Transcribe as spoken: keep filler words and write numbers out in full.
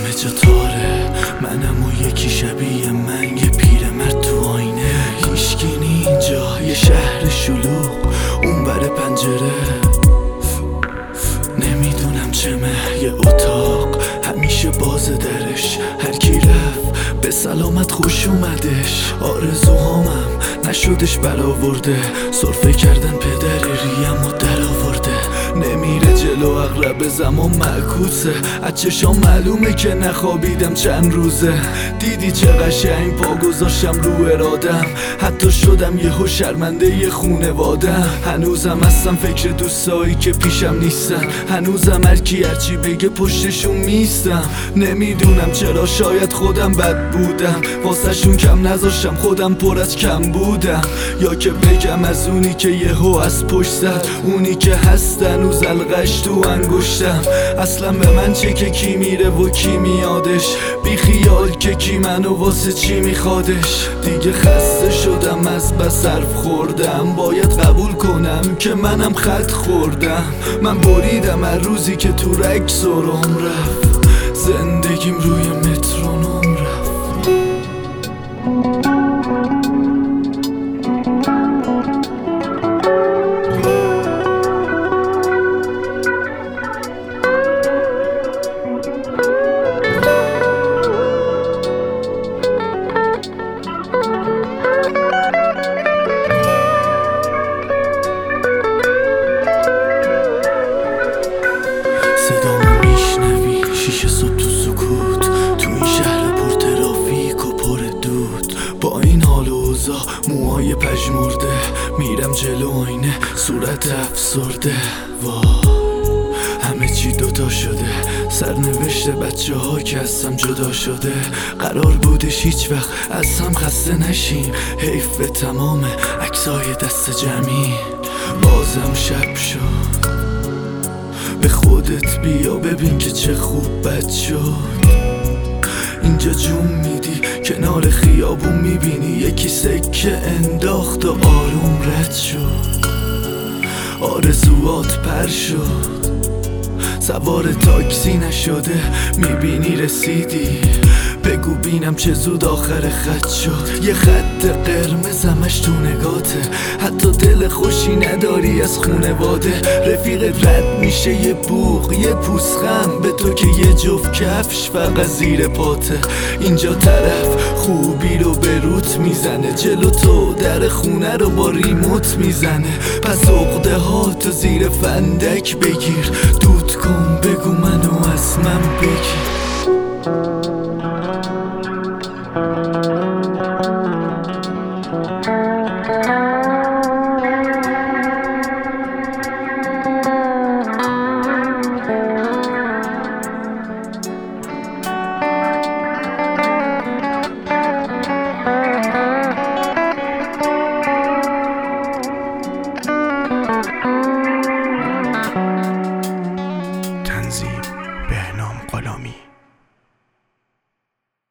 همه جا تاره، منم و یکی شبیه من، یه پیرمرد تو آینه. هیچکی نی اینجا، یه شهر شلوغ اون بر پنجره. نمیدونم چمه، یه اتاق همیشه باز درش. هر کی رفت به سلامت خوش اومدش. آرزوهامم نشدش برآورده، سرفه کردن پدر ریم و در آورده. نمیره جلو اغرب زمان معکوسه، از چشام معلومه که نخوابیدم چند روزه. دیدی چه قشنگ پا گذاشتم رو ارادم، حتی شدم یهو شرمنده ی خونوادم. هنوزم هستم فکر دوستایی که پیشم نیستن، هنوزم هرکی هرچی بگه پشتشون میستم. نمیدونم چرا، شاید خودم بد بودم، واسه شون کم نذاشتم خودم پر از کم بودم. یا که بگم از اونی که یهو از پشت زد، اونی که هست هنوز القش تو انگشتم. اصلا به من چه که کی میره و کی میادش، بی خیال که کی منو واسه چی میخوادش. دیگه خسته شدم از بس حرف خوردم، باید قبول کنم که منم خط خوردم. من بریدم هر روزی که تو رگ سرم رفت، زندگیم روی مترونوم رفت. صدامو میشنوی شیشه صبح تو سکوت، تو این شهر پر ترافیک و پر دود. با این حال و اوضاع موهای پژمرده، میرم جلو آینه صورت افسرده. وای همه چی دوتا شده، سرنوشت بچه ها که از هم جدا شده. قرار بودش هیچ وقت از هم خسته نشیم، حیف به تمام عکسای دست جمعی. بازم شب شد، به خودت بیا ببین که چه خوب بد شد. اینجا جون میدی کنار خیابون، میبینی یکی سکه انداخت و آروم رد شد. آرزوات پر شد، سوار تاکسی نشده، میبینی رسیدی. بگو بینم چه زود آخر خط شد. یه خط قرمز همش تو نگاته، حتی دل خوشی نداری از خونواده. رفیقت رد میشه یه بوق یه پوسخند به تو که یه جفت کفش فقط زیر پاته. اینجا طرف خوبی رو به روت میزنه، جلو تو در خونه رو با ریموت میزنه. پس عقده ها تو زیر فندک بگیر، دود کن بگو منو از من بگیر.